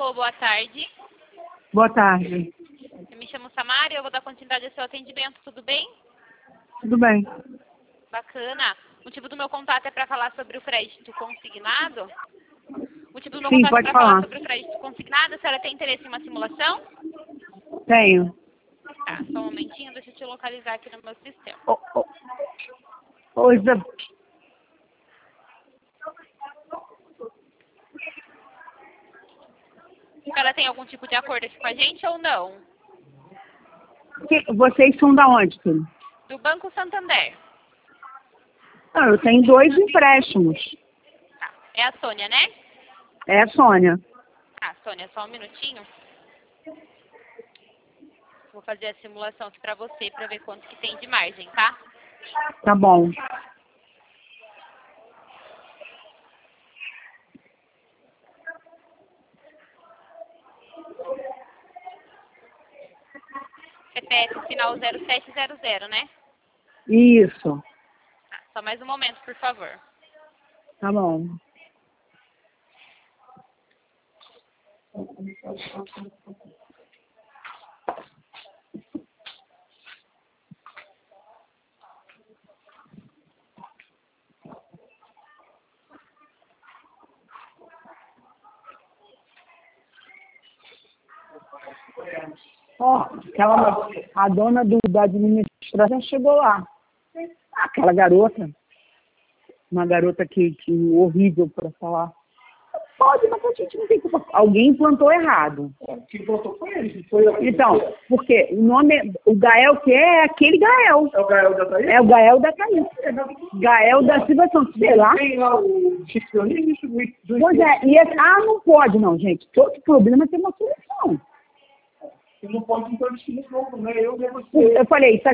Alô, boa tarde. Boa tarde. Eu me chamo Samara e eu vou dar continuidade ao seu atendimento, tudo bem? Tudo bem? Bacana. O motivo do meu contato é para falar sobre o crédito consignado. O motivo do meu Sim, contato é pode para falar falar. sobre o crédito consignado. A senhora tem interesse em uma simulação? Tenho. Tá, só um momentinho, deixa eu te localizar aqui no meu sistema. Ô, Isa, A senhora tem algum tipo de acordo aqui com a gente ou não? vocês são da onde, filho? Do Banco Santander. Não, eu tenho 2 empréstimos. Tá, é a Sônia, né? É a Sônia. Ah, Sônia, só um minutinho. Vou fazer a simulação aqui para você, para ver quanto que tem de margem, tá? Tá bom. CPF final 0700, né? Isso. Tá, só mais um momento, por favor. Tá bom. Ó, a dona da administração chegou lá. Aquela garota. Uma garota que horrível para falar. Pode, mas a gente não tem culpa. Alguém plantou errado. Quem plantou foi ele. Então, porque o nome, o Gael que é aquele Gael. É o Gael da Thaís? É o Gael da Thaís. Gael da Silva Santos, sei lá. Tem lá o chiquionista do... Pois é, não pode não, gente. Todo problema tem uma solução. Você não pode entrar no novo, né? Eu negociei. Eu falei, isso